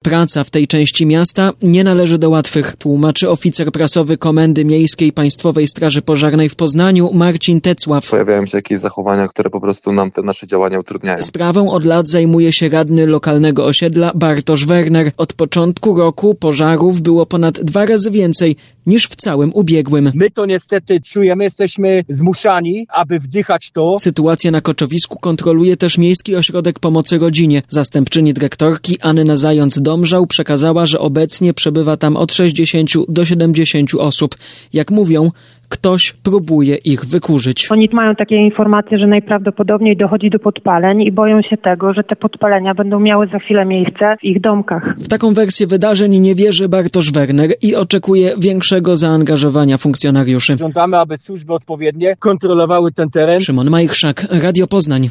Praca w tej części miasta nie należy do łatwych, tłumaczy oficer prasowy Komendy Miejskiej Państwowej Straży Pożarnej w Poznaniu Marcin Tecław. Pojawiają się jakieś zachowania, które po prostu nam te nasze działania utrudniają. Sprawą od lat zajmuje się radny lokalnego osiedla Bartosz Werner. Od początku roku pożarów było ponad 2 razy więcej niż w całym ubiegłym. My to niestety czujemy, jesteśmy zmuszani, aby wdychać to. Sytuację na koczowisku kontroluje też Miejski Ośrodek Pomocy Rodzinie. Zastępczyni dyrektorki Anna Zając-Domżał przekazała, że obecnie przebywa tam od 60 do 70 osób. Jak mówią, ktoś próbuje ich wykurzyć. Oni mają takie informacje, że najprawdopodobniej dochodzi do podpaleń i boją się tego, że te podpalenia będą miały za chwilę miejsce w ich domkach. W taką wersję wydarzeń nie wierzy Bartosz Werner i oczekuje większego zaangażowania funkcjonariuszy. Żądamy, aby służby odpowiednie kontrolowały ten teren. Szymon Majchrzak, Radio Poznań.